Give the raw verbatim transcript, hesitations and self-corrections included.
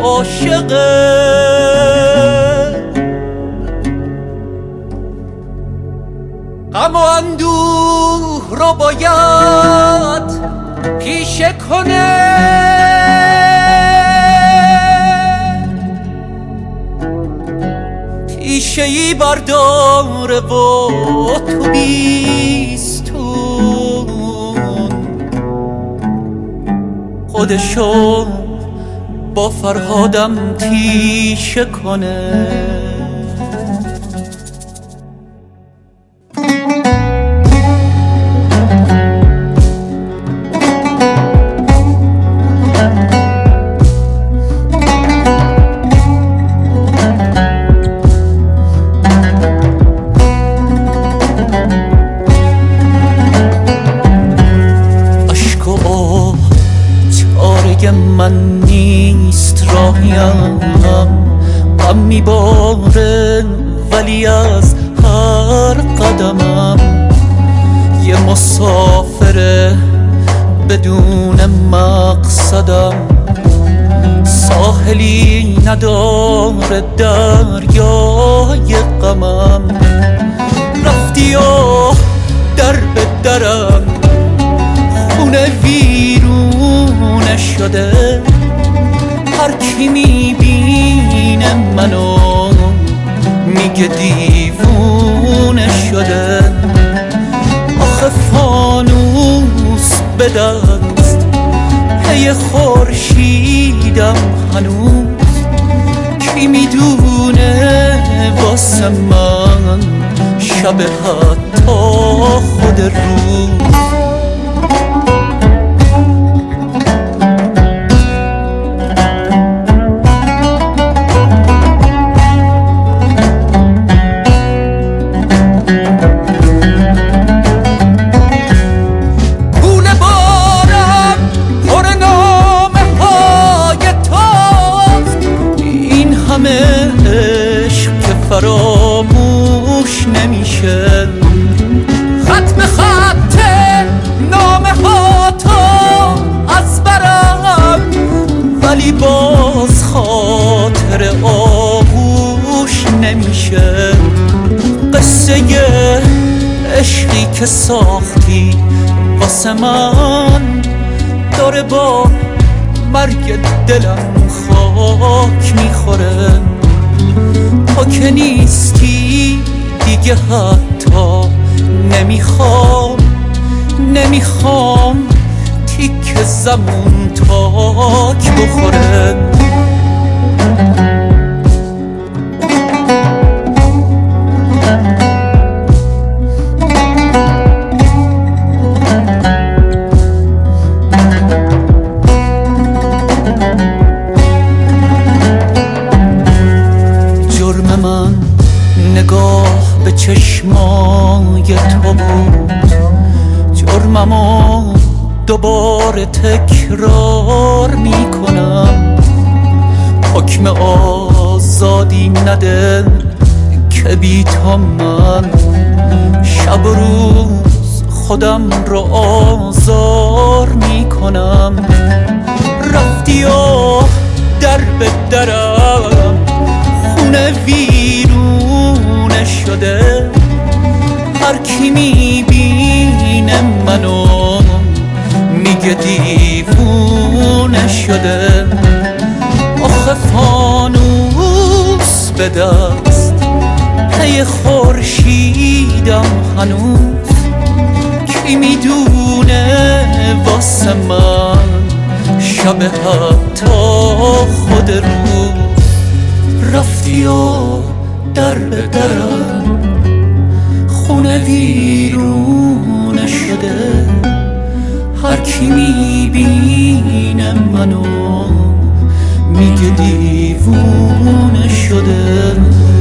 عاشقه، غم و اندوه رو باید پیشه کنه، پیشه ای برداره و تو بیستون خودشو با فرهادم تیشه کنه. من نیست راهیم، غم میباره ولی از هر قدمم یه مسافره بدون مقصدم، ساحلی نداره دریای غمم، رفتی و در به درم خونه ویرونه شده، هر کی میبینه منو میگه دیوونه شده. آخه فانوس به دست پی خورشیدم هنوز، کی میدونه واسه من شب حتی خود روز. عشق که فراموش نمیشه، ختم خط نامه ها تو از برم، ولی باز خاطر آغوش نمیشه. قصه عشقی که ساختی واسه من داره با مرگ دلم خاک میخوره، تو که نیستی دیگه حتی نمیخوام نمیخوام تیک زمون تاک بخوره. نگاه به چشمای تو بود، جرممو دوباره تکرار میکنم، حکم آزادی نده که بی تو من شب و روز خودم رو آزار میکنم. رفتی و در به درم خونه ویرونه شده، هر کی میبینه منو میگه دیوونه شده. آخه فانوس به دست پی خورشیدم هنوز، کی میدونه واسه من شب حتی خود روز. رفتی و در به درم خونه ویرونه شده، هر کی میبینه منو میگه دیوونه شده.